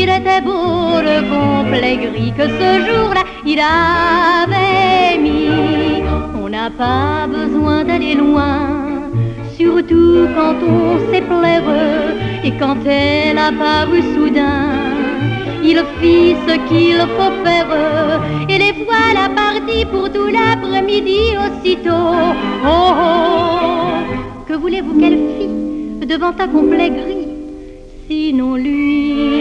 était beau le complet gris que ce jour-là il avait mis. On n'a pas besoin d'aller loin, surtout quand on sait pleureux. Et quand elle a paru soudain, il fit ce qu'il faut faire. Et les voilà partis pour tout l'après-midi aussitôt. Oh, oh, que voulez-vous qu'elle fît devant un complet gris, sinon lui?